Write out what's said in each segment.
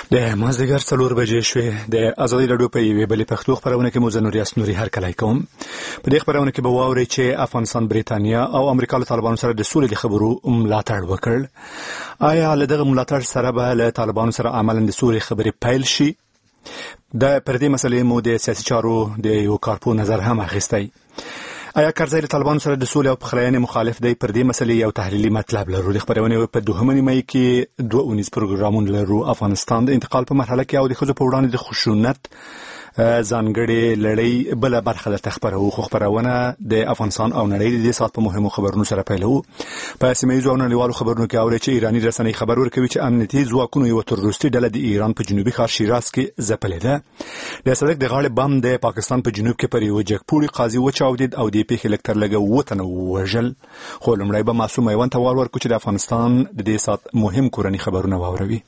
د مازدیګر 4 بجې شوې. د ازادي راډیو په یوې بلې پښتو خبرونه کې مو زه نوریاس نوري هرکلی کوم. په دې خبرونه کې به واورئ چې افغانستان برېټانیا او امریکا له طالبانو سره د سولې د خبرو ملاتړ وکړ. آیا له دغه ملاتړ سره به له طالبانو سره عملاً د سولې خبرې پیل شي؟ د پردې مسلې مو د سیاسي چارو د یو کارپو نظر هم اخیستی. آیا کرزی له طالبانو سره د سولې او پخلاینې مخالف دی؟ پر دې مسلې یو تحلیلي مطلب لرو. د خبرونې په 2 مې کې 2 اونیز پروګرامونه لرو. افغانستان د انتقال په مرحله کې او د ښځو په وړاندې د خشونت ځانګړې لړۍ بل برخه د تخبرو خو خبرونه د افغانستان او نړۍ د سات په مهمو خبرونو سره پیلو. په سیمه ییزو او نړیوالو خبرونو کې اوري چې ایرانی رسنۍ خبر ورکوي چې امنیتي ځواکونو یو تروریستي ډله د ایران په جنوبي ښار شیراز کې ځپلې ده. د صدق د غاړې بم د پاکستان په جنوب کې پر یو جګپوړي قاضي وچاودید او د پیښې لکتر لګه وطن وژل. خو لمړی به معصوم میوان ته ورکو چې د افغانستان د دې سات مهم کورني خبرونه واوروي.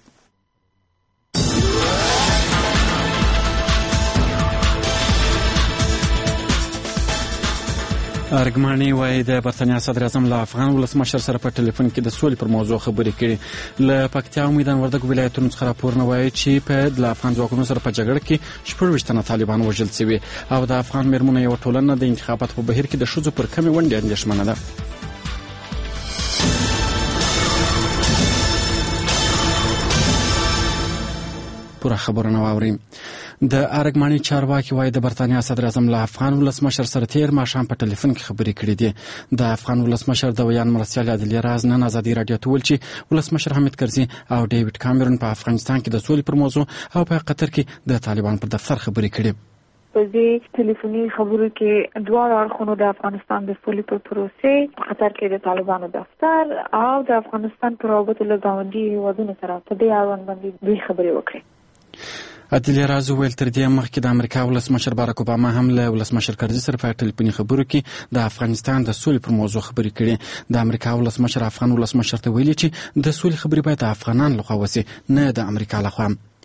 ارګماني وایي د برتانیا صدر اعظم له افغان ولسمشر سره په ټلیفون کې د سولې پر موضوع خبرې کړې. له پکتیا او میدان وردګ ولایتونو څخه راپورونه وایي چې په د افغان ځواکونو سره په جګړه کې 24 تنه طالبان وژل شوي او د افغان میرمنو یو ټولنه د انتخاباتو په بهیر کې د ښځو پر کمې ونډې اندېښمنه ده. پوره خبرونه واورئ. د ارګماني چارواکي وایي د برتانیا صدر اعظم له افغان ولسمشر سره تیر ماښام په ټلیفون کې خبرې کړې دي. د افغان ولسمشر د ویان مرستیال عادل راز نن ازادي راډیو ته ویل چې ولسمشر حامد کرزي او ډیوډ کامرون په افغانستان کې د سولې پر موضوع او په قطر کې د طالبان پر دفتر خبرې کړې. په دې ټلیفوني خبرو کې دواړه اړخونو د افغانستان د سولې په پروسې، قطر کې د طالبانو دفتر او د افغانستان پر روابطو له ګاونډي هیوادونو سره په دې اړوند باندې دوی خبرې وکړې. عادل راز ویل تر دې مخکې د امریکا ولسمشر باراک اوباما هم له ولسمشر کرزي سره په ټلیفوني خبرو کې د افغانستان د سولې پر موضوع خبرې کړې. د امریکا ولسمشر افغان ولسمشر ته ویلي چې د سولې خبرې باید د افغانانو لخوا وشي نه د امریکا لخوا.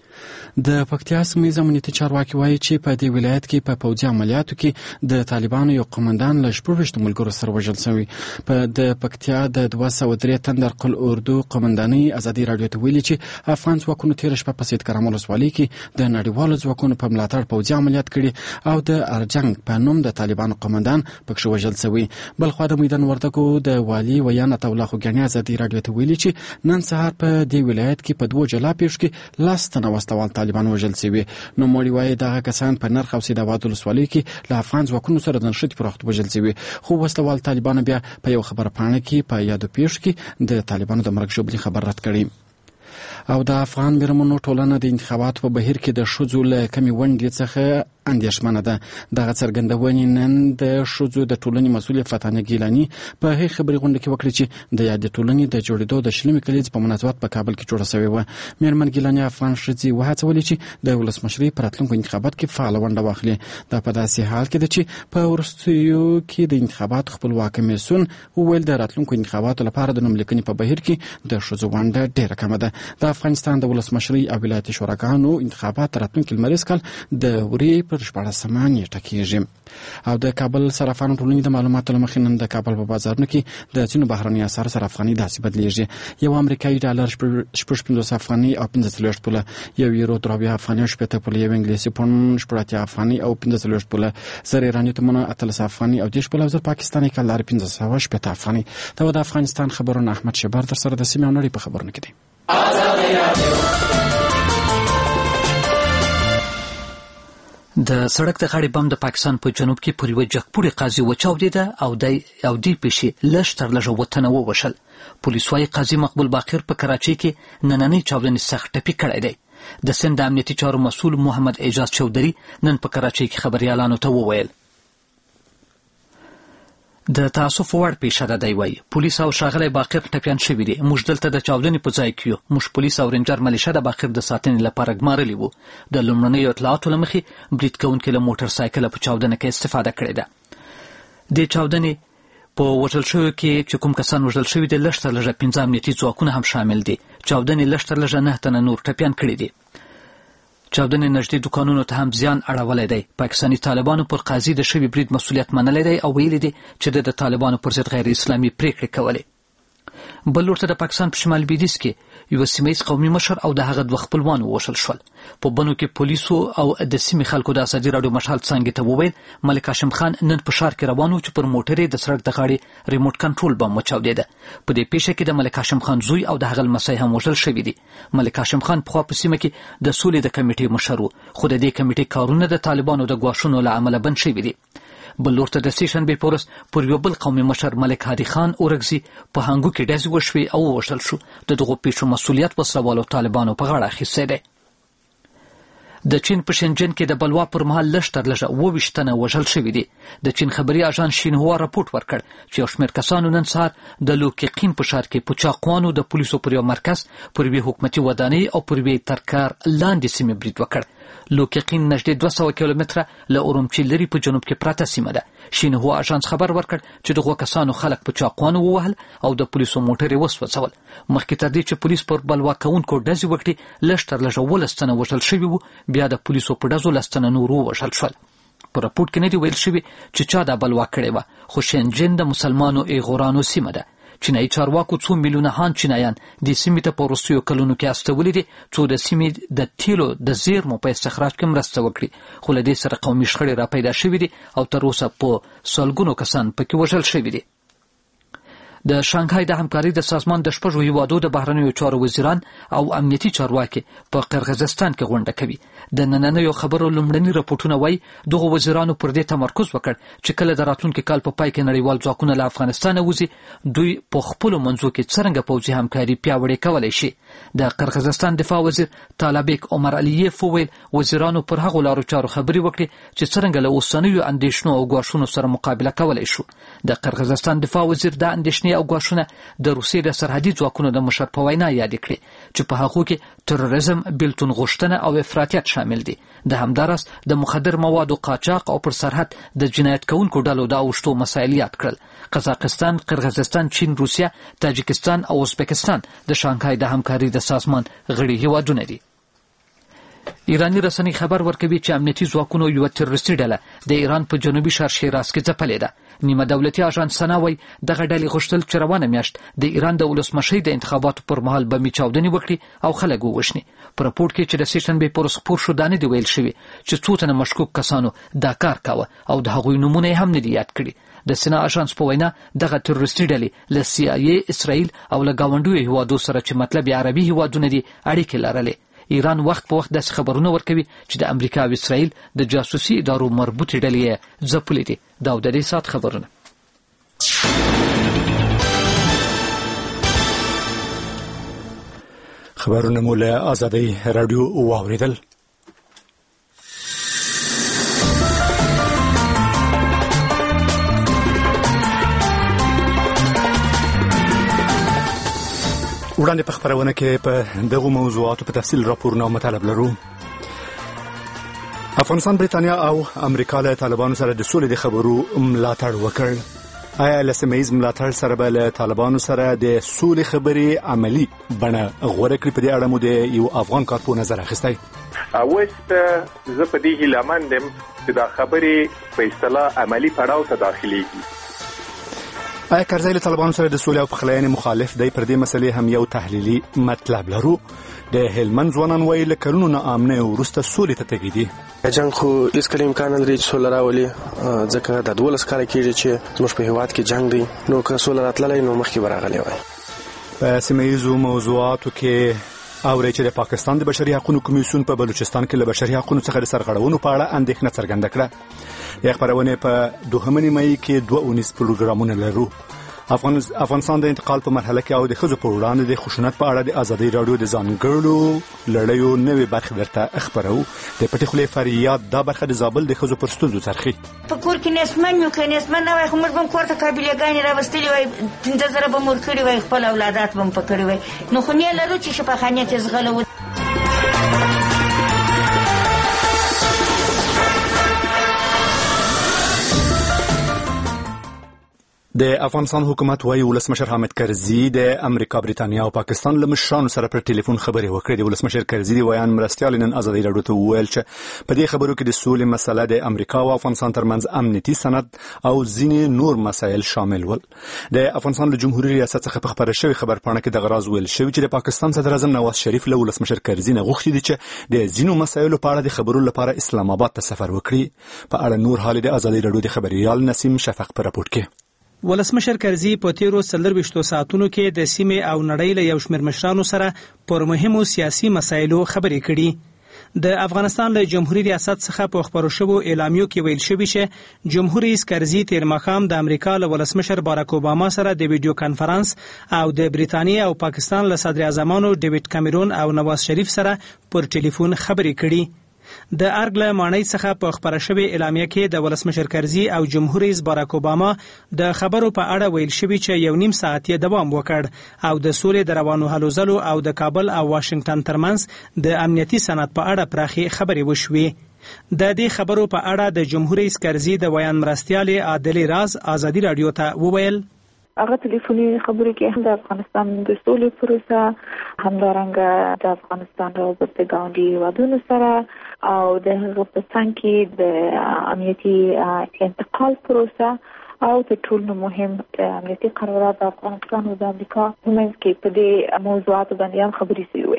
د پکتیا سیمه امنیتي چارواکي وایي چې په دې ولایت کې په پوځي عملیاتو کې د طالبانو یو قومندان له 14 ملګرو سره وژل شوی. په د پکتیا د 203 تندر قل اردو قومنداني ازادي راډیو ته ویلي چې افغان ځواکونو تیر شپه په سید کرم ولسوالۍ کې د نړیوالو ځواکونو په ملاتړ پوځي عملیات کړي او د ارجنګ په نوم د طالبانو قومندان پکښ وژل شوی. بل خو د میدان وردګو د والی ویان الله خوګانی ازادي راډیو ته ویلي چې نن سهار په دې ولایت کې په 2 جلا پیښ کې لاستنه واستوال طالبان وژل شوي. نو موري وایي دغه کسان په نرخ او سیدآباد ولسوالۍ کې له افغان ځواکونو سره د نښتې پر وخت وژل شوي. خو وسلوال طالبانو بیا په یو خبره پاڼه کې په یادو پیښو کې د طالبانو د مرګ ژوبلې خبر رد کړی. او د افغان میرمنو ټولنه د انتخاباتو په بهیر کې د ښځو له کمې ونډې څخه اندېښمنه ده. دغه څرګندونې نن د ښځو د ټولنې مسؤل فتانه ګیلاني په هغې خبري غونډه کې وکړه چې د یادې ټولنې د جوړېدو د 20 کلیزې په مناسبت په کابل کې جوړه شوې وه. میرمن ګیلاني افغان ښځې وهڅولې چې د ولسمشرۍ په راتلونکو انتخاباتو کې فعاله ونډه واخلي. دا په داسې حال کې ده چې په وروستیو کې د انتخاباتو خپلواک کمیسیون وویل د راتلونکو انتخاباتو لپاره د نوملیکنې په بهیر کې د ښځو ونډه ډېره کمه ده. د افغانستان د ولسمشرۍ او ولایتي شوراګانو انتخابات راتلونکي لمریز کال د ورې پر 14 نیټه کېږي. او د کابل صرافانو ټولنې د معلوماتو له مخې نن د کابل په بازارونو کې د ځینو بهرني اسعارو سره افغاني داسې بدلیږي. یو امریکایي ډالر 55 افغاني او 45 پوله، یو یورو 3 افغاني او 70 پوله، یو انګلیسي پوند 80 افغاني او 45 پوله، زر ایراني تمنه 13 افغاني او 10 پوله، او زر پاکستاني کلار 580 افغاني. دا د افغانستان خبرونه احمد شبر در سره د سیمې او نړۍ په خبرونه کې دي. د سړک د غاړې بم د پاکستان په جنوب کې پر یوه جګپوړي قاضي وچاودېده او دې پیښې لږ تر لږه وطنه ووژل. پولیس وایي قاضي مقبول باقر په کراچۍ کې نننۍ چاودنې سخت ټپي کړی دی. د سند د امنیتي چارو مسؤل محمد اعجاز چودري نن په کراچۍ کې خبریالانو ته وویل د تاسف وړ پیښه ده. دی وایي پولیس او ښاغلی باقر ټپیان شوي دي. موږ دلته د چاودنې په ځای کې یو. موږ پولیس او رینجر ملیشه د باقر د ساتنې لپاره ګمارلي وو. د لومړنیو اطلاعاتو له مخې برید کوونکي له موټر سایکله په چاودنه کې استفاده کړې ده. د چاودنې په وژل شویو کې چې کوم کسان وژل شوي دي لږ تر لږه 15 امنیتي ځواکونه هم شامل دي. چاودنې لږ تر لږه 9 تنه نور ټپیان کړي دي. چاودنې نږدې دوکانونو ته هم زیان اړولی دی. پاکستاني طالبانو پر قاضي د شوي برید مسؤلیت منلی دی او ویلي دي چې د طالبانو پر ضد غیر اسلامي پریکړې کولې. بل ورته د پاکستان په شمال لویدیځ کې یو سیمه ییز قومي مشر او د هغه دوه خپلوان ووژل شول. په بنو کې پولیسو او د سیمې خلکو د ازادي راډیو مشال څنګه ته وویل ملک هاشم خان نن په ښار کې روان و چې پر موټر د سړک د غاړې ریموټ کنټرول بم وچاودېده. په دې پیښه کې د ملک هاشم خان زوی او د هغه لمسی هم وژل شوي دي. ملک هاشم خان پخوا په سیمه کې د سولې د کمیټې مشر و، خو د دې کمیټې کارونه د طالبانو د ګواښونو له امله بند شوي دي. بل ورته د سې شنبې په ورځ پر یو بل قومي مشر ملک هادي خان اورګزي په هنګو کې ډزې وشوې او ووژل شو. د دغو پیښو مسؤلیت وسلوالو طالبانو په غاړه اخیستی دی. د چین په شنجن کې د بلوا پر مهال لږ تر لږه 22 تنه وژل شوي دي. د چین خبري اژانس شینهوا راپورټ ورکړ چې یو شمېر کسانو نن سهار د لوکیقین په ښار کې په چاقوانو د پولیسو پر یو مرکز، پر یوې حکومتي ودانۍ او پر یوې ترکار لاندې سیمې برید وکړ. لوکیقین نږدې 200 کیلومتره له اورمچي لري په جنوب کې پراته سیمه ده. شینهوا اژانس خبر ورکړ چې دغو کسانو خلک په چاقوانو ووهل او د پولیسو موټر یې وسوځول. مخکې تر دې چې پولیس پر بلوا کوونکو ډزې وکړي لږ تر لږه 19 تنه وژل شوي وو، بیا د پولیسو په ډزو 10 تنه نور ووژل شول. په راپورټ کې نه دي ویل شوي چې چا دا بلوا کړې وه، خو شنجن د مسلمانو ایغورانو سیمه ده. چینایي چارواکو 2 میلیونه هان چینایان د سیمې ته په وروستیو کلونو کې استولي دي څو د سیمې د تیلو د زیرمو په استخراج کې مرسته وکړي، خو له دې سره قومي شخړې را پیدا شوي دي او تر اوسه په سلګونو کسان پکې وژل شوي دي. د شانګهای د همکارۍ د سازمان د 6 هیوادو د بهرنیو چارو وزیران او امنیتي چارواکي په قرغیزستان کې غونډه کوي. د نننیو خبرو لومړني راپورټونه وایي دغو وزیرانو پر دې تمرکز وکړ چې کله د راتلونکي کال په پای کې نړیوال ځواکونه له افغانستان وځي دوی په خپلو منځو کې څرنګه پوځي همکاري پیاوړې کولی شي. د قرغیزستان دفاع وزیر طالبیک عمر علییف وویل وزیرانو پر هغو لارو چارو خبرې وکړي چې څرنګه له اوسنیو اندېښنو او ګواښونو سره مقابله کولی شو. د قرغیزستان دفاع وزیر د اندېښنې او ګواښونه د روسیې د سرحدي ځواکونو د مشر په وینا یادې کړې چې په هغو کې تروریزم، بیلتون غوښتنه او افراطیت شامل دي. د همداراز د مخدر موادو قاچاق او پر سرحد د جنایت کوونکو ډلو د اوښتو مسایل یاد کړل. قزاقستان، قرغیزستان، چین، روسیه، تاجکستان او ازبکستان د شانګهای د همکارۍ د سازمان غړي هیوادونه دي. ایرانی رسنۍ خبر ورکوي چې امنیتي ځواکونو یو تروریستي ډله د ایران په جنوبي ښار شیراز کې ځپلې ده. نیمه دولتي اژانس سنا وایي دغه ډلې غوښتل چې روانه میاشت د ایران د ولسمشۍ د انتخاباتو پر مهال بمي چاودنې وکړي او خلک ووژني. په راپورټ کې چې د سې شنبې په ورځ خپور شو دا نه دي ویل شوي چې څو تنه مشکوک کسانو دا کار کاوه او د هغوی نومونه یې هم نه دي یاد کړي. د سنا اژانس په وینا دغه تروریستي ډلې له CIA، اسرائیل او له ګاونډیو هیوادو سره چې مطلب عربي هیوادونه دي اړیکې لرلې. ایران وخت په وخت داسې خبرونه ورکوي چې د امریکا او اسرائیل د جاسوسي ادارو مربوطې ډلې ځپلې دي. دا د دې سات خبرونه. خبرونه مو له آزادۍ رادیو واوریدل. وړاندې په خبرونه کې په دغو موضوعاتو په تفصیل راپورونه او مطالب لرو. افغانستان، بریتانیا او امریکا له طالبانو سره د سولې د خبرو ملاتړ وکړ. آیا له سیمه ییز ملاتړ سره به له طالبانو سره د سولې خبرې عملي بڼه غوره کړي؟ په دې اړه مو د یو افغان کارپوه نظر اخیستی. اوس زه په دې هیله مند یم چې دا خبرې په اصطلاح عملي پړاو ته داخليږي. آیا کرزی له طالبانو سره د سولې او پخلاینې مخالف دی؟ پر دې مسلې هم یو تحلیلي مطلب لرو. د هلمند ځوانان وایي له کلونو نه امنه وروسته سولې ته تږي دي. جنګ خو هیڅکله امکان نه لري چې سوله راولي، ځکه د 12 کاله کېږي چې زموږ په هېواد کې جنګ دی. نو که سوله راتللی نو مخکې به راغلی وای. په سیمه ییزو موضوعاتو کې اوري چې د پاکستان د بشري حقوقو کمیسیون په بلوچستان کې له بشري حقوقو څخه د سرغړونو په اړه اندېښنه څرګنده کړه. د خبرونه په 2 مې کې 2 پروګرامونه لرو. افغانستان د انتقال په مرحله کې او د ښځو په وړاندې د خشونت په اړه د آزادۍ راډیو د ځانګړو لړیو نوې برخه درته خبرو. د پټې خولې فریاد دا برخه د زابل د ښځو پر ستونزو څرخي. په کور کې نسمن یو کې نسمن نه وای، خو موږ هم کور ته قابلیتګانې راوستلې وای، 15 به مور کړی وای، خپل اولادات به پکړی وای. نو خو نه لرو چې شفاخانه ته زغلو. د افغانستان حکومت وايي ولسمشر حامد کرزي د امریکا بریتانیا او پاکستان له مشرانو سره پر ټلیفون خبرې وکړې. د ولسمشر کرزي د ویان مرستیال نن ازادي راډیو ته وویل چې په دې خبرو کې د سولې مسله د امریکا او افغانستان ترمنځ امنیتي سند او ځینې نور مسایل شامل ول. د افغانستان له جمهوریت ریاست څخه په خبره شوی خبرپاڼه کې د غراز ویل شوی چې د پاکستان صدر اعظم نواز شریف له ولسمشر کرزي نه غوښتي دي چې د ځینو مسایلو په اړه د خبرو لپاره اسلام آباد ته سفر وکړي. په اړه نور حال د ازادي راډیو د خبريال نسیم شفق په راپورټ کې. ولسمشر کرزي په تیرو 24 ساعتونو کې د سیمې او نړۍ له یو شمېر مشرانو سره پر مهمو سیاسي مسایلو خبرې کړي. د افغانستان له جمهوریت ریاست څخه په خبرو شوو اعلامیو کې ویل شوی چې جمهور رئیس کرزي تیر ماښام د امریکا له ولسمشر باراک اوباما سره د ویډیو کانفرنس او د بریتانیا او پاکستان له صدر اعظمانو ډیوډ کیمرون او نواز شریف سره پر ټلیفون خبرې کړي. د ارګ له مانۍ څخه په خبره شوی اعلامیه کې د ولسمشر کرزي او جمهور رئیس باراک اوباما د خبرو په اړه ویل شوی چې یو نیم ساعت یې دوام وکړ او د سولې د روانو هلو ځلو او د کابل او واشنگټن ترمنځ د امنیتي سند په اړه پراخي خبرې وشوي. د دې خبرو په اړه د جمهور رئیس کرزي د ویان مرستیال عادل راز ازادي راډیو ته وویل هغه ټلیفوني خبرې کې هم د افغانستان د سولې پروسه همدارنګه د افغانستان د ګاونډي هیوادونو سره او د هغه په څنګ کې د امنیتي انتقال پروسه او د ټولو مهم امنیتي قرارداد د افغانستان او د امریکا په منځ کې په دې موضوعاتو باندې هم خبرې شوې.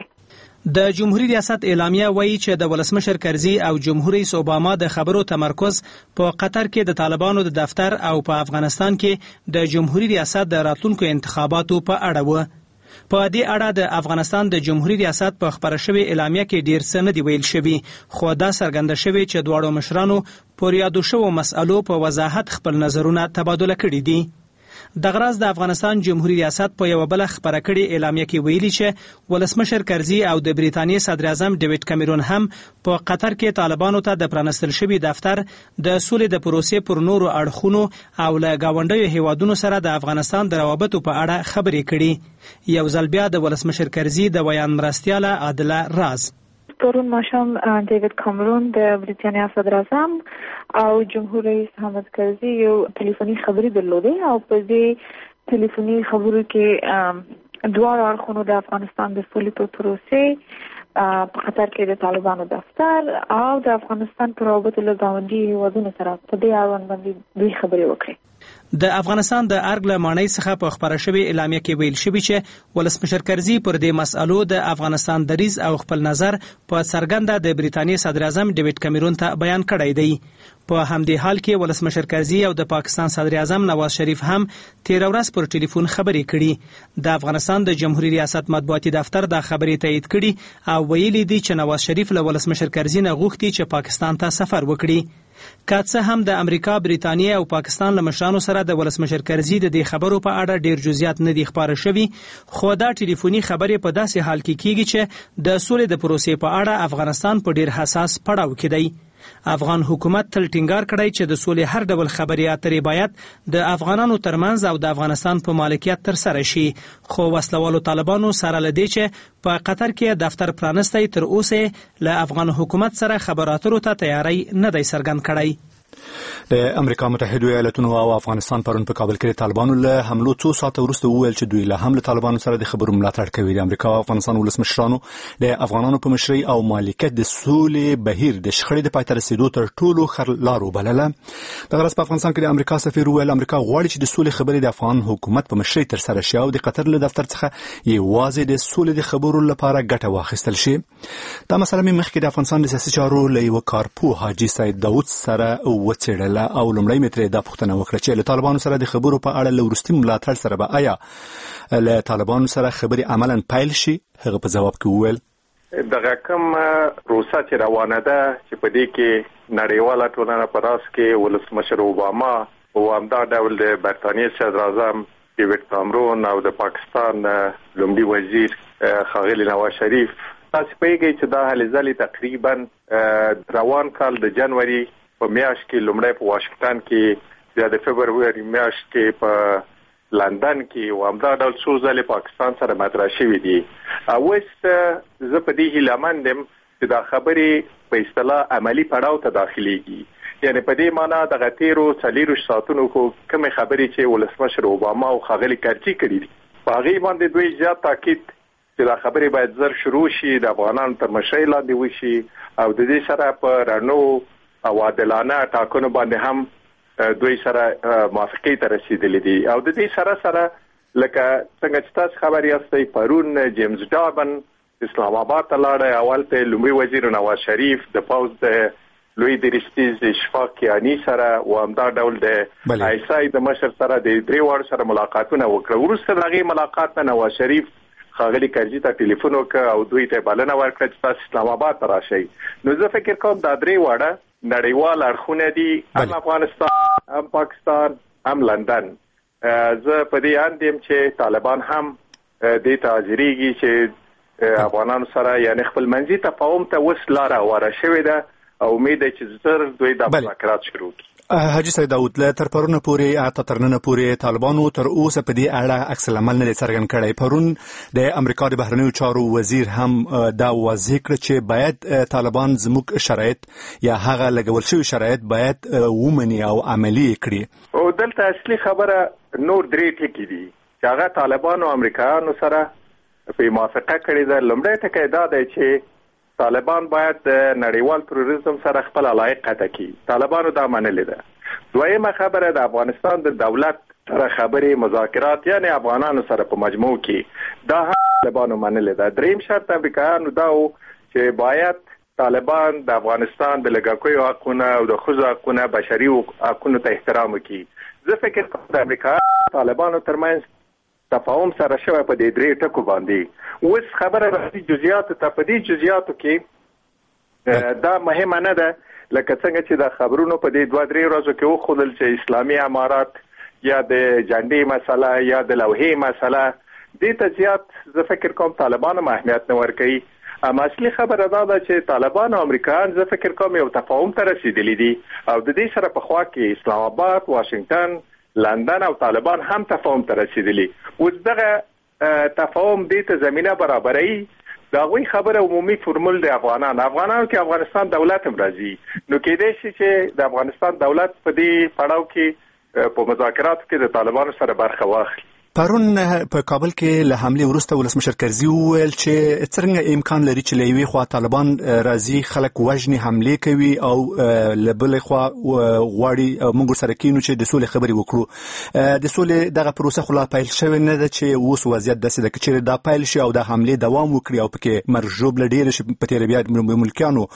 د جمهوریت ریاست اعلامیه وایي چې د ولسمشر کرزي او جمهور رئیس اوباما د خبرو تمرکز په قطر کې د طالبانو د دفتر او په افغانستان کې د جمهوریت ریاست د راتلونکو انتخاباتو په اړه و. په دې اړه د افغانستان د جمهوریت ریاست په خبره شوی اعلامیه کې ډیر څه نه دی ویل شوی، خو دا څرګنده شوی چې دواړو مشرانو پر یادو شوو مسألو په وضاحت خپل نظرونه تبادله کړي دي. د غراز د افغانستان جمهوریت ریاست په یو بل خبره کړي اعلامیه کې ویلي چې ولسمشر کرزي او د بریتانیا صدر اعظم ډیوډ کیمرون هم په قطر کې طالبانو ته د پرانستل شوی دفتر د سولې د پروسې پر نورو اړخونو او له گاونډیو هیوادونو سره د افغانستان د روابطو په اړه خبرې کړي. یو ځل بیا د ولسمشر کرزي د ویان مرستیال عادل راز پرون ماښام ډیوډ کیمرون د بریتانیا صدر اعظم او جمهور رئیس حامد کرزي یو ټلیفوني خبرې درلودې او په دې ټلیفوني خبرو کې دواړو اړخونو د افغانستان د سولې په پروسې په قطر کې د طالبانو دفتر او د افغانستان په روابطو له ګاونډي هیوادونو سره په دې اړوند باندې دوی خبرې وکړې. د افغانستان د ارګ له مانۍ څخه په خبره شوی اعلامیه کې ویل شوی چې ولسمشر کرزي پر دې مسألو د افغانستان دریځ او خپل نظر په څرګنده د بریتانیا صدر اعظم ډیوډ کیمرون ته بیان کړی دی. په همدې حال کې ولسمشر کرزي او د پاکستان صدر اعظم نواز شریف هم تیر ورځ پر ټلیفون خبرې کړي. د افغانستان د جمهوریت ریاست مطبوعاتي دفتر دا خبرې تایید کړي او ویلي دي چې نواز شریف له ولسمشر کرزي نه غوښتي چې پاکستان ته سفر وکړي. که څه هم د امریکا، بریتانیا او پاکستان له مشرانو سره د ولسمشر کرزي د دې خبرو په اړه ډیر جزئیات نه دي خبره شوي، خو دا ټلیفوني خبرې په داسې حال کې کیږي چې د سولې د پروسې په اړه افغانستان په ډیر حساس پړاو کې دی. افغان حکومت تل ټینګار کړی چې د سولې هر ډول خبرې اترې باید د افغانانو ترمنځ او د افغانستان په مالکیت تر سره شي، خو وسلوالو طالبانو سره لدی چې په قطر کې دفتر پرانستی تر اوسه له افغان حکومت سره خبرو اترو ته تیاری نه دی څرګند کړی. د امریکا متحده ایالاتونو او افغانستان پرون په کابل کې طالبانو له حملو څو ساعت وروسته وویل چې دوی له حمله طالبانو سره د خبرو ملاتړ کوي. د امریکا او افغانستان ولسمشرانو د افغانانو په مشرۍ او مالکیت د سولې بهیر د شخړې د پای ته رسیدو تر ټولو ښه لار وبلله. د غرض په افغانستان کې د امریکا سفیر وویل امریکا غواړي چې د سولې خبرې د افغان حکومت په مشرۍ تر سره شي او د قطر له دفتر څخه یوازې د سولې د خبرو لپاره ګټه واخیستل شي. دا مسله مې مخکې د افغانستان د سیاسي چارو له یو کارپوه حاجي سید داود سره وڅېړله او لومړی متر دا پوښتنه وکړه چې له طالبانو سره د خبرو په اړه له وروستي ملاتړ سره به آیا له طالبانو سره خبرې عملاً پیل شي. هغه په جواب کې وویل دغه کوم روسا چې روانه ده چې په دې کې نړیواله ټولنه په راس کې ولسمشر اوباما او همدا ډول د برتانیې صدر اعظم ډیوډ کیمرون او د پاکستان لومړي وزیر ښاغلي نواز شریف تاسو پیږئ چې دا هلې ځلې تقریبا روان کال د جنوري په میاشت کې لومړی په واشنگټن کې یا د فبروري میاشت کې په لندن کې او همدا ډول څو ځلې پاکستان سره مطرح شوي دي. اوس زه په دې هیله مند یم چې دا خبرې په اصطلاح عملی پړاو ته داخليږي یعنی په دې معنی د غتیرو 40 ساعتونو کوم خبرې چې ولسمشر اوباما او خاغلی کرچی کړی دي په هغه باندې دوی زیات تاکید چې دا خبرې باید زر شروع شي د افغانانو تر مشرۍ لاندې وشي او د دې سره په رڼو او عادلانه ټاکنو باندې هم دوی سره موافقې ته رسیدلې دي او د دې سره لکه څنګه چې تاسو خبري یاستئ پرون جیمز ډابن اسلام آباد ته لاړ اول ته لومړي وزیر نواز شریف د پوز د لوی درستیز اشفاق کیانی سره و همدا ډول د ایسای د مشر سره د درې وړ سره ملاقاتونه وکړه وروسته دغه ملاقات نه نواز شریف خاغلی کرجی ته ټلیفون وکړ او دوی ته بلنه ورکړه چې تاسو اسلام آباد ته راشئ نو زه فکر کوم دا درې وړه نړیوال اړخونه دي هم افغانستان هم پاکستان هم لندن زه په دې اندیم چې طالبان هم د تاجریږي چې افغانانو سره یعنی خپل منځي تفاهم ته وسلاره وره شوې ده او امید چې زر دوی د مذاکرات شروع کړي حاجی سید داود له تر پرونه پورې تر نن پورې طالبانو تر اوسه په دې اړه عکس العمل نه څرګند کړی پرون د امریکا د بهرنیو چارو وزیر هم دا واضح کړ چې باید طالبان زموږ شرایط یا هغه لګول شوی شرایط باید ومني او عملی کړي او دلته اصلي خبره نور درې ټکي دي چې هغه طالبان او امریکایانو سره په موافقه کړې ده لومړی ټکی دا دی چې طالبان باید نړیوال تروریزم سره خپل علاقه قطع کړي طالبانو دا منلې ده دویمه خبره د افغانستان د دولت سره خبرې مذاکرات یعنی افغانانو سره په مجموع کې دا هم طالبانو منلې ده دریم شرط امریکایانو دا و چې باید طالبان د افغانستان د لږکیو حقونه او د ښځو حقونه بشري حقونو ته احترام وکړي زه فکر کوم د امریکا طالبانو ترمنځ تفاهم سره شوی په دې درې ټکو باندې اوس خبره راځي جزئیاتو ته په دې جزئیاتو کې دا مهمه نه ده لکه څنګه چې د خبرونو په دې 2-3 ورځو کې وخدل چې اسلامي امارات یا د جنډي مسله یا د لوحې مسله دې ته زیات زه فکر کوم طالبانو اهمیت نه ورکوي اما اصلي خبره دا ده چې طالبان او امریکایان زه فکر کوم یو تفاهم ته رسیدلی دي او د دې سره په خوا کې اسلام آباد واشنگټن لندن او طالبان هم تفاهم ته رسیدلی اوس دغه تفاهم دې ته زمينه برابرۍ دا غوي خبره عمومي فرمول د افغانانو کې افغانستان دولت هم راځي نو کېدای شي چې د افغانستان دولت په دې پړاو کې په مذاکراتو کې د طالبانو سره برخه واخلي پرون په کابل کې له حمله وروسته ولسمشر کرزي وویل چې څنګه امکان لري چې لوي خوا طالبان راځي خلک وژني حمله کوي او لبل خوا غواړي موږ سره کینو چې د سولې خبري وکړو د سولې دغه پروسه خلا پیل شوی نه ده چې اوس وضعیت داسې ده چې دا پیل شي او د حمله دوام وکړي او پکې مرجوب لډیر شي په تیر بیا ملکانو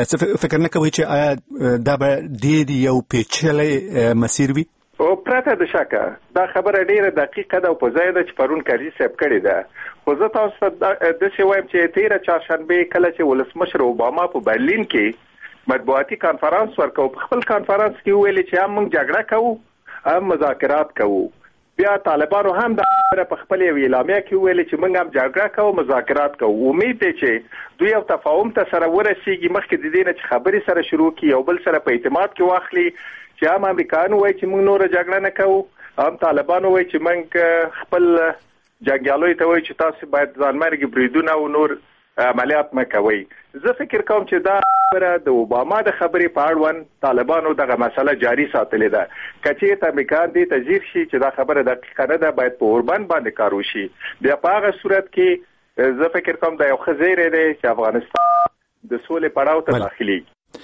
فکر نه کوي چې آیا دا به د یو پیچلې مسیر وي او پرته د شکه دا خبره ډیره دقیقه ده او په ځای ده چې پرون کرزي صاحب کړی ده خو زه تاسو د څه وایم چې 13 چهارشنبه کله چې ولسمشر اوباما په برلین کې مطبوعاتي کانفرنس ورکاو په خپل کانفرنس کې ویل چې هم موږ جګړه کوو هم مذاکرات کوو بیا طالبانو هم د په خپل اعلامیه کې ویل چې موږ هم جګړه کوو مذاکرات کوو امید دی چې دوی یو تفاهم ته سره ورسیږي مخکې د دې نه چې خبرې سره شروع کړي او بل سره په اعتماد کې واخلي چې هم امریکایانو وایي چې موږ نور جګړه نه کوو هم طالبانو وایي چې موږ خپل جنګیالو ته وایي چې تاسو باید ځانمرګي بریدونه او نور عملیات مکوئ زه فکر کوم چې دا خبره د اوباما د خبرې په اړوند طالبانو دغه مسله جاری ساتلې ده کچې امریکایان دې تجزیه شي چې دا خبره دقیقه نه ده باید په اوربند باندې کار وشي بیا په هغه صورت کې زه فکر کوم دا یو خزیره ده چې افغانستان د سولې پړاو ته داخلي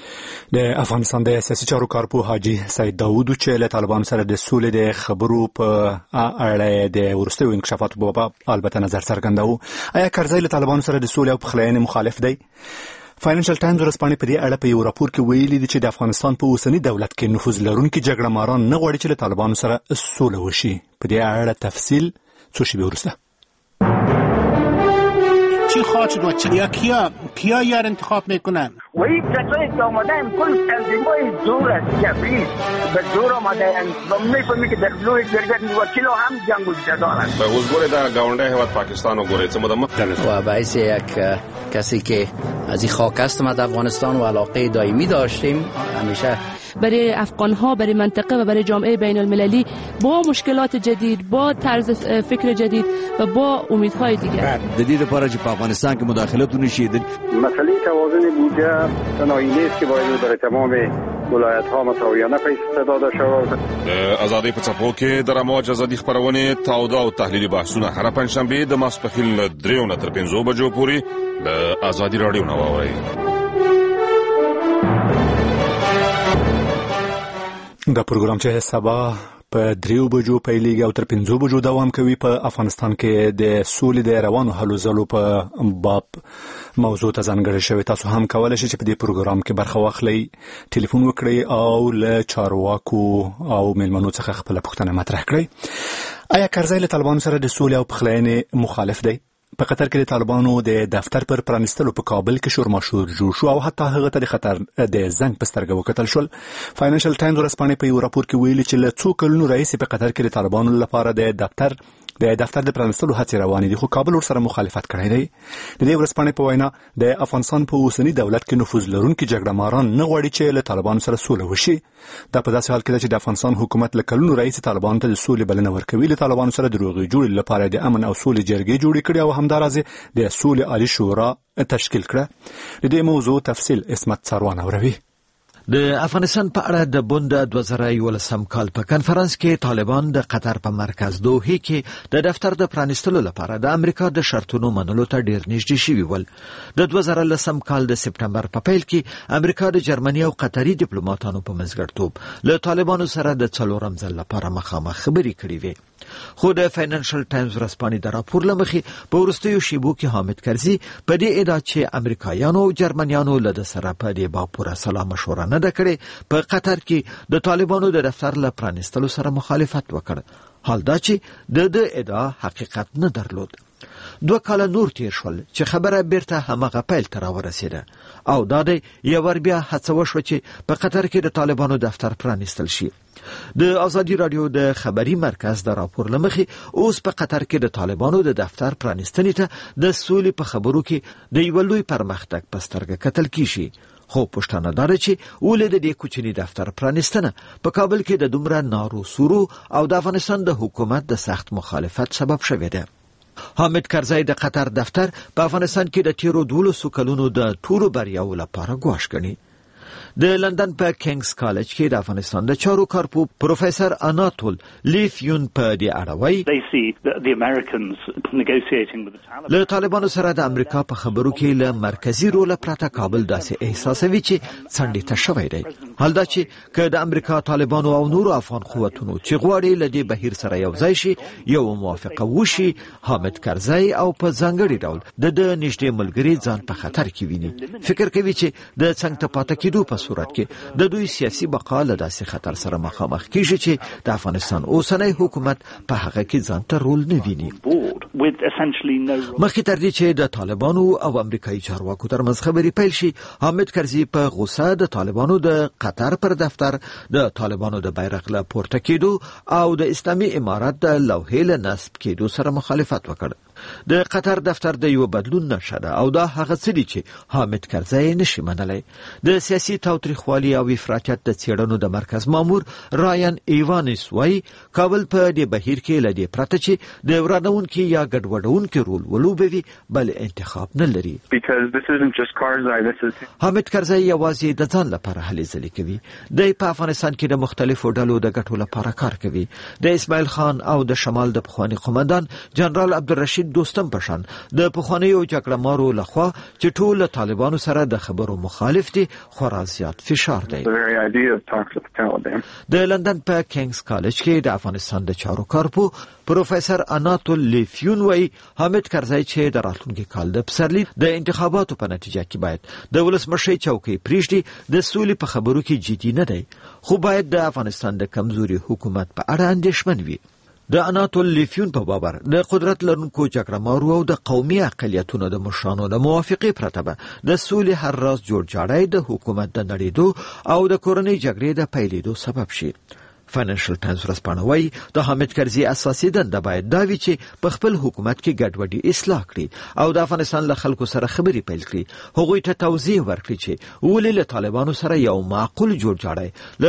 د افغانستان د سیاسي چارو کارپوه حاجی سید داود چې له طالبانو سره د سولې د خبرو په اړه د ورستیو انکشافاتو په باب البته نظر څرګنداو آیا کرزی له طالبانو سره د سولې او پخلاینې مخالف دی فاینانشل ټایمز ورځپاڼې په دې اړه په یو راپور کې ویلي دي چې د افغانستان په اوسنی دولت کې نفوذ لرونکي جګړه ماران نه غواړي چې له طالبانو سره سوله وشي په دې اړه تفصیل څه شی ورسته چی خواهد و کیا یار انتخاب میکنن و این کسایی که آمدن کل تنظیمای زور است جبری به زور آمدن و میفهمی که در لوح جرگت وکیل هم جنگ وجود دارند اوس ګوره دا گاونډي هیواد پاکستان و ګوره څه مدام و باعث یک کسی که از این خاک است ما در افغانستان و علاقه دائمی داشتیم همیشه برای افغان‌ها، برای منطقه و برای جامعه بین المللی با مشکلات جدید، با طرز فکر جدید و با امیدهای دیگر. د دې لپاره چې په افغانستان کې مداخلت ونشي. مسئله توازن بودجه تنهایی نیست که باید برای تمام ولایت‌ها مساویانه پیسې داده شود. ازادي په څپو کې د رموج ازادي خبرونه تاوده او تحلیلي بحثونه هر پنځشنبه د ماسپښین له 3 نه تر 5 بجو پورې د ازادي رادیو نه واورئ. دا پروګرام چې سبا په 3 بجو پیلېږي او تر 5 بجو دوام کوي. په افغانستان کې د سولې د روانو هلو ځلو په باب موضوع ته ځانګړی شوی. تاسو هم کولای شئ چې په دې پروګرام کې برخه واخلئ، ټلیفون وکړئ او له چارواکو او مېلمنو څخه خپل پوښتنه مطرح کړئ. آیا کرزی له طالبانو سره د سولې او پخلاینې مخالف دی؟ په قطر کې د طالبانو د دفتر پر پرانستلو په کابل کې شور ماشور جوړ شو او حتی هغه ته د خطر د زنګ په سترګه وکتل شول. فاینانشل ټایمز ورځپاڼې په یو راپور کې ویلي چې له څو کلونو راهیسې په قطر کې د طالبانو لپاره د دفتر د پرانستلو هڅې روانې دي، خو کابل ورسره مخالفت کړی دی. د دې ورځپاڼې په وینا د افغانستان په اوسنی دولت کې نفوذ لرونکي جګړه ماران نه غواړي چې له طالبانو سره سوله وشي. دا په داسې حال کې ده چې د افغانستان حکومت له کلونو راهیسې طالبانو ته د سولې بلنه ورکوي. له طالبانو سره د روغې جوړې لپاره د امن او سولې جرګې جوړې کړې او همداراز د سولې عالی شورا تشکیل کړه. د دې موضوع تفصیل اسمت څاروان اوروي. د افغانستان په اړه د بوند 2011 کال په کانفرنس کې طالبان د قطر په مرکز دوحه کې د دفتر د پرانستلو لپاره د امریکا د شرطونو منلو ته ډیر نږدې شوي ول. د 2010 کال د سپټمبر په پیل کې امریکا د جرمني او قطري ډیپلوماټانو په منځګړیتوب له طالبانو سره د 4 ځل لپاره مخامخ خبرې کړې وې. خو د فاینانشل ټایمز ورځپاڼې د راپور لمخې په وروستیو شیبو کې حامد کرزي په دې ادعا چې امریکایانو او جرمنیانو له سره په دې باب پوره سلا مشوره نه ده کړې، په قطر کې د طالبانو د دفتر له پرانستلو سره مخالفت وکړ. حال دا چې د ادعا حقیقت نه درلود. 2 کال نور تیر شول چې خبره بیرته همغه پیل ته راورسېده او دا د یو ور بیا هڅه وشوه چې په قطر کې د طالبانو دفتر پرانستل شي. د ازادي رادیو د خبري مرکز د راپور لمخې اوس په قطر کې د طالبانو د دفتر پرانستنې ته د سولې په خبرو کې د یو لوی پرمختګ په سترګه کتل کیږي. خو پښتنه دار چې ولې د دې کوچني دفتر پرانستنه په کابل کې د دومره نارو سورو او د افغانستان د حکومت د سخت مخالفت سبب شوه ده. حامد کرزی د قطر دفتر په افغانستان کې د تیرو 12 کلونو د ټولو بریاو لپاره ګواښ ګڼي. د لندن په کینګز کالج کې د افغانستان د چارو کارپو پروفیسور اناتول لیفیون په دې اړه وایي له طالبانو سره د امریکا په خبرو کې له مرکزی رول پرته کابل داسې احساسوي چې څنډې ته شوی دی. حال دا چې که د امریکا طالبانو او نورو افغان قوتونو چې غواړي له دې بهیر سره یو ځای شي یو موافقه وشي، حامد کرزی او په ځانګړي ډول د نږدې ملګری ځان په خطر کې ویني. فکر کوي چې د څنګه ته پاتې کېدو په صورت کې د دوی سیاسي بقا له داسې خطر سره مخامخ کیږي چې د افغانستان اوسنی حکومت په هغه کې ځان ته رول نه ویني. مخکې تر دې چې د طالبانو او امریکایي چارواکو ترمنځ خبرې پیل شي، حامد کرزي په غوسه د طالبانو د قطر پر دفتر د طالبانو د بیرغ له پورته کېدو او د اسلامي امارات د لوحې له نصب کېدو سره مخالفت وکړ. د قطر دفتر د یو بدلون نښه ده او دا هغه څه دي چې حامد کرزی نشي منلی. د سیاسي تاوتریخوالي او افراطیت د څېړنو د مرکز مامور رایان ایوانس وایي کابل په دې بهیر کې له دې پرته چې د ورانونکي یا ګډوډونکي رول ولوبوي بل انتخاب نه لري. حامد کرزی یوازې د ځان لپاره هلې ځلې کوي. د په افغانستان کې د مختلفو ډلو د ګټو لپاره کار کوي. د اسماعیل خان او د شمال د پخوانی قومندان جنرال عبدالرشید دوستم پشان د پخوانیو جګړه مارو لخوا چې ټول طالبانو سره د خبرو مخالف دي خورا زیات فشار دی. د لندن په کینګز کالج کې د افغانستان د چارو کارپو پروفیسور اناتول لیفیون وایي حامد کرزی چې د راتلونکي کال د پسرلي د انتخاباتو په نتیجه کې باید د ولسمشر چوکۍ پریږدي د سولې په خبرو کې جدي نه دی، خو باید د افغانستان د کمزوري حکومت په اړه اندېښمن وي. د اناتول لیفیون په باور د قدرت لرونکو جګړه مارو او د قومي اقلیتونو د مشرانو له موافقې پرته به د سولې هر راز جوړجاړی د حکومت د نړېدو او د کورنۍ جګړې د پیلېدو سبب شي. فاینانشل ټایمز ورځپاڼه وايي د حامد کرزي اساسي دنده باید دا وي چې په خپل حکومت کې ګډوډي اصلاح کړي او د افغانستان له خلکو سره خبرې پیل کړي، هغوی ته توضیح ورکړي چې ولې له طالبانو سره یو معقول جوړجاړی له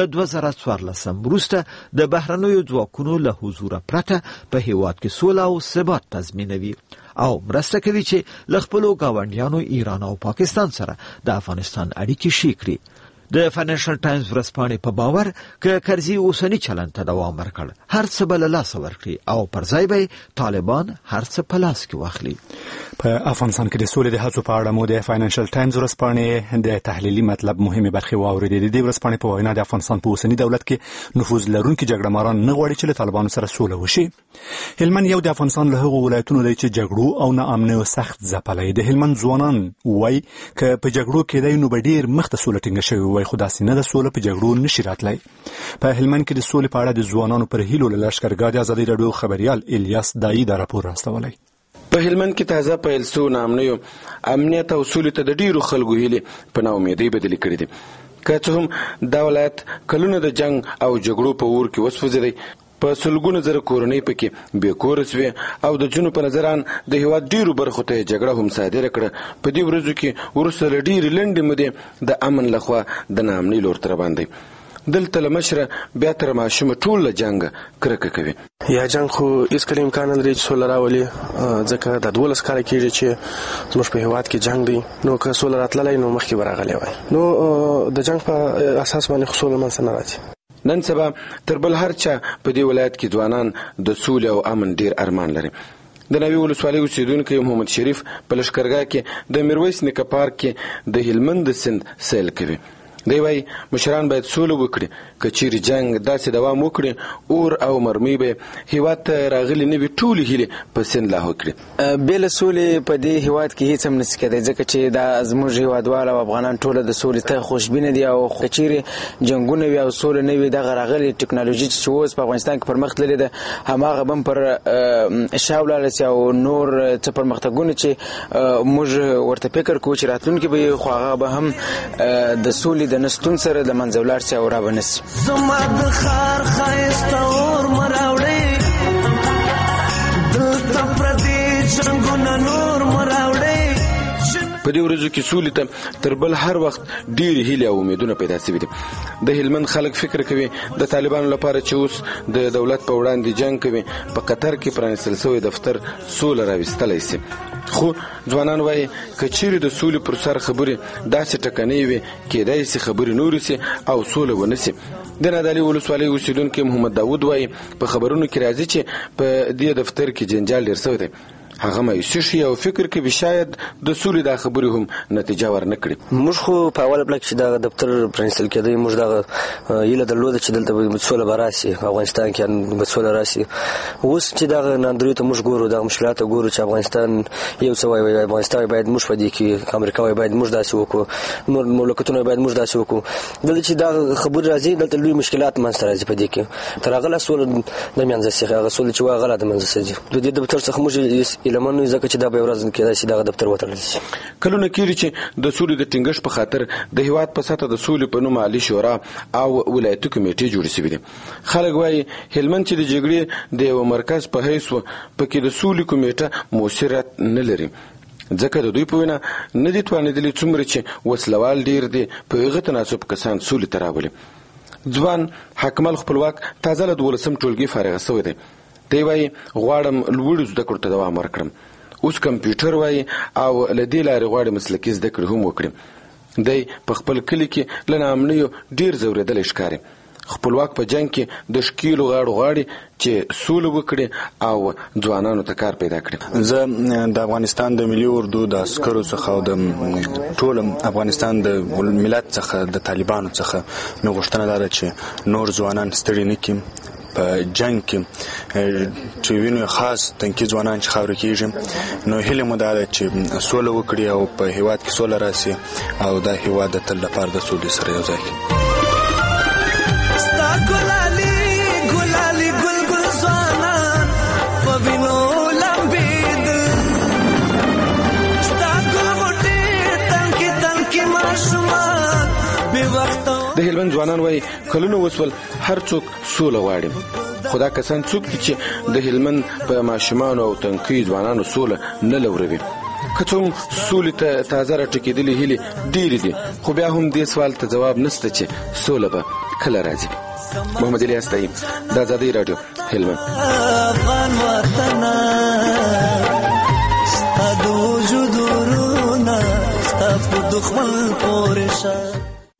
2014 وروسته د بهرنیو ځواکونو له حضور پرته په هیواد کې سوله او ثبات تضمینوي او مرسته کوي چې له خپلو ګاونډیانو ایران او پاکستان سره د افغانستان اړیکې ښې کړي. د فاینانشل ټایمز ورځپاڼې په باور که کرزي اوسني چلند ته دوام ورکړ، هر څه به له لاسه ورکړي او پر ځای به طالبان هر څه په لاس کې واخلي. په افغانستان کې د سولې د هڅو په اړه مو د فاینانشل ټایمز ورځپاڼې د تحلیلي مطلب مهمه برخه واوریدې. د دې ورځپاڼې په وینا د افغانستان په اوسني دولت کې نفوذ لرونکي جګړه ماران نه غواړي چې له طالبانو سره سوله وشي. هلمند یو د افغانستان له هغو ولایتونو دی چې جګړو او ناامنیو سخت ځپلی. د هلمند ځوانان وایي که په جګړو کې دی نو به ډیر مخته سوله ټینګه شوې وای، خو داسې نه ده، سوله په جګړو نشي راتلی. په هلمند کې د سولې په اړه د ځوانانو پر هیلو له لښکرګاه د ازادي راډیو خبریال الیاس دایی دا راپور راستولی. په هلمند کې تازه پیل شو ناامنیو امنیت او سولې ته د ډیرو خلکو هیلې په ناامیدۍ بدلې کړې دي. که څه هم دا ولایت کلونه د جنگ او جګړو په اور کې وسوځېدی، په سلګونو زره کورنۍ پکې بې کوره سوې او د جنو په نظران د هیواد ډیرو برخو ته جګړه هم صادره کړه. په دې ورځو کې وروسته له ډیرې لنډې مودې د امن لخوا د ناامنۍ لور ته روان دی. دلته له مشره بیا تر ماشومه ټول له جنګه کرکه کوي. یا جنګ خو هیڅکله امکان نه لري چې سوله راولي، ځکه د 12 کاله کېږي چې زموږ په هیواد کې جنګ دی. نو که سوله راتللی نو مخکې به راغلی وای. نو د جنګ په اساس باندې خو سوله منځته نه راځي. نن سبا تر بل هر چا په دې ولایت کې ځوانان د سولې او امن ډیر ارمان لري. د نوي ولسوالۍ اوسیدونکی محمد شریف په لښکرګاه کې د میرویس نیکه پارک کې د هلمند سیند سیل کوي. دی وايي مشران باید سوله وکړي، که چیرې جنګ داسې دوام وکړي اور او مرمۍ به هیواد ته راغلي نه وي، ټولې هیلې په سیند لاهو کړي. بې له سولې په دې هیواد کې هیڅ هم نشي کېدی، ځکه چې دا زموږ هیوادوال او افغانان ټوله د سولې ته خوشبینه دي او که چیرې جنګونه وي او سوله نه وي، دغه راغلي ټکنالوژي چې اوس په افغانستان کې پرمخ تللې ده هماغه به هم پر شا ولاړه سي او نور څه پرمختګونه چې موږ ورته فکر کوو چې راتلونکي به خو هغه به هم د سولې د نستون سره د منځه ولاړ سي او رابنسي. زما د خار ښایسته اور مراوړې دلته پردي جنګونه نور مراوړې. په دې ورځو کې سولې ته تر بل هر وخت ډېرې هیلې او امیدونه پیدا شوي دي. د هلمند خلک فکر کوي د طالبانو لپاره چې اوس د دولت په وړاندې جنګ کوي په قطر کې پرانیستل شوی دفتر سوله راوستلی شي. خو ځوانان وایي که چیرې د سولې پر سر خبرې داسې ټکنۍ وي، کېدای شي خبرې نورې سي او سوله ونه سي. د نادعلي ولسوالۍ اوسیدونکی محمد داود وایي په خبرونو کې راځي چې په دې دفتر کې جنجال ډېر شوی دی. هغه مایوسي شي او فکر کوي شاید د سولې دا خبرې هم نتیجه ورنه کړي. موږ خو په اوله بلک چې دا دفتر پرانیستل کېدی، موږ دا هیله درلوده چې دلته به سوله به راشي، افغانستان کې به سوله راشي. اوس چې دا ناندریو ته موږ ګورو، دا مشکلات ګورو چې افغانستان یو څه وایي افغانستان باید موږ په دې کې، امریکا باید موږ داسې وکړو، نور مملکتونه باید موږ داسې وکړو. دلته چې دا خبرې راځي دلته لوی مشکلات منځته راځي په دې کې. تر هغه لا سوله د منځه شي، هغه سوله چې وایي غلط منځه شي. د دې دفتر څخه موږ علمانو ځکه چې دا به ورځ کېدای شي دا دفتر وتړل شي. کلونه کېږي چې د سولې د ټینګښت په خاطر د هیواد په سطحه د سولې په نوم عالي شورا او ولایتي کمیټې جوړې شوې دي. خلک وایي هلمند چې د جګړې د یو مرکز په حیث و پکې د سولې کمیټه موثریت نه لري، ځکه د دوی په وینا نه دي توانېدلي څومره چې وسلوال ډېر دي په هغه تناسب کسان سولې ته راولي. ځوان حکمل خپلواک تازه له 12 ټولګي فارغ شوی دی. دی وایي غواړم لوړو زده کړو ته دوام ورکړم. اوس کمپیوټر وایي او له دې لارې غواړي مسلکي زده کړې هم وکړي. دی په خپل کلي کې له ناامنیو ډېر ځورېدلی ښکاري. خپلواک په جنګ کې د شکیلو غاړو غواړي چې سوله وکړي او ځوانانو ته کار پیدا کړي. زه د افغانستان د ملي اردو د عسکرو څخه او د ټول افغانستان د ملت څخه د طالبانو څخه مې غوښتنه دا ده چې نور ځوانان ستړي نه کړي په جنگ کې، چې وینو خاص تنکي ځوانان چې خاورې کېږي. نو هیله مو دا ده چې سوله وکړي او په هیواد کې سوله راسي او دا هیواد د تل لپاره د سولې سره یو ځای کړي. د هلمند ځوانان وایي کلونه وسول هر څوک سوله غواړي، خو دا کسان څوک دي چې د هلمند په ماشومانو او تنکي ځوانانو سوله نه لوروي؟ که څوم سولې ته تازه راټکېدلې هیلې ډېرې دي، خو بیا هم دې سوال ته ځواب نشته چې سوله به کله راځي. محمد علي استایي، د آزادۍ راډیو، هلمند. افغان وطنه ستا د وجود ورونه ستا په دښمن پورې شه.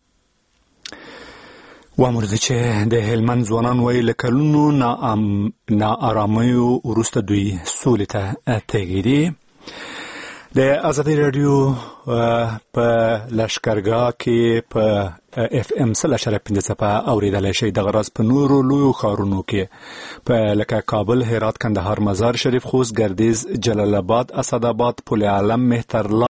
وامرده چې د هلمند ځوانان وایي له کلونو ناآرامیو وروسته دوی سولې ته تږي دي. د آزادۍ راډیو په لښکرګاه کې په FM 100.5 اوریدلای شئ. دغه راز په نورو لویو ښارونو کې په لکه کابل، هرات، کندهار، مزار شریف، خوست، ګردیز، جلال آباد، اسداباد، پل علم، مهترلام